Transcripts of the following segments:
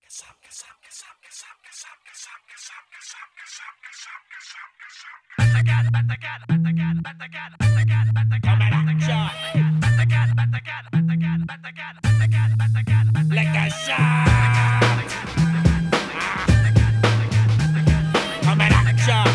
Like a shot. Come at action.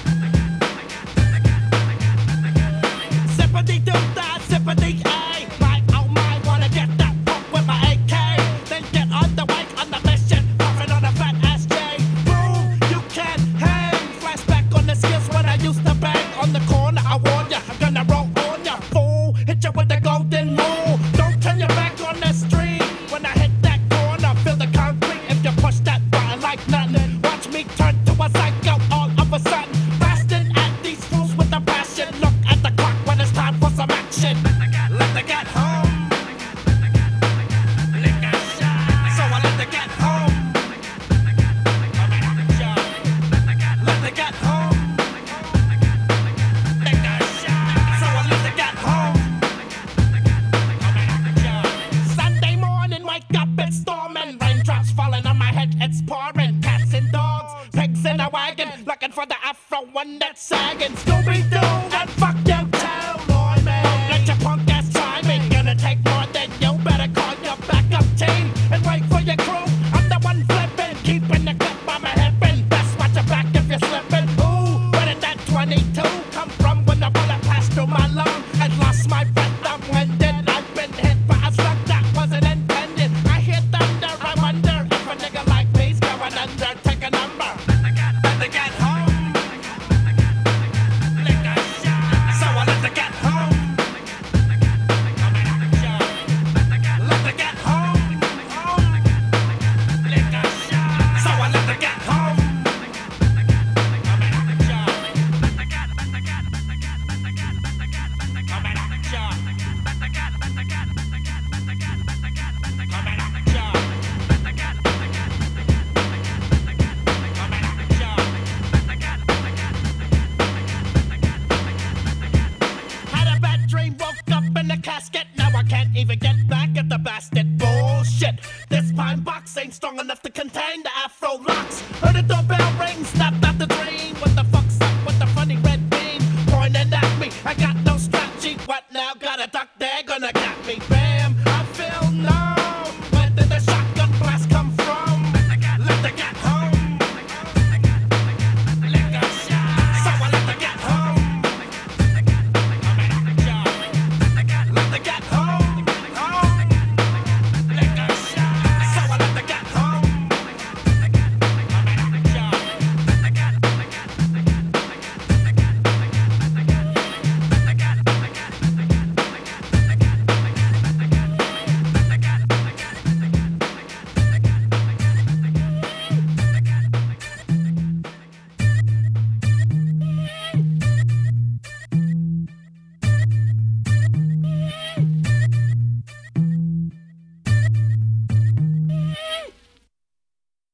Sympathy do that, sympathy A. My oh my, wanna get that pump with my AK. Then get on the way on the mission, puffin' on a fat ass J. Boom, you can't hang. Flashback on the skills when I used to bang on the corner. I warn ya, I'm gonna roll on ya, fool. Hit ya with the golden rule. Don't turn your back on the street. When I hit that corner, feel the concrete. If you push that button like nothing, watch me turn to a psycho all of a sudden. Blasting at these fools with a passion. Look at the clock when it's time for some action. Let the get home. So I let the get home. Let the get home. So I let the get home. Sunday morning, wake up, it's storming. Raindrops falling on my head, it's pouring. Cats and dogs, pigs in a wagon, looking for the afro one that's sagging. Scooby-Doo, and fuck you too, boy, man. Don't let your punk ass try me. Gonna take more than you, better call your backup team and wait for your crew. I'm the one flipping, keeping the clip on my hippin'. Best watch your back if you're slipping. Ooh, where did that 22 come from when the bullet passed through my lung and lost my breath? I'm winded. I've been hit by a slug that wasn't intended. I hear thunder, I wonder if a nigga like me's going under. Take a number. Let the get home. So I let the get home. Let the get home. So I let the get home. Had a bad dream, woke up in the casket. Now I can't even get back at the bastard. Bullshit. This pine box ain't strong enough to contain the afro locks. Heard the doorbell ring, snapped out the dream.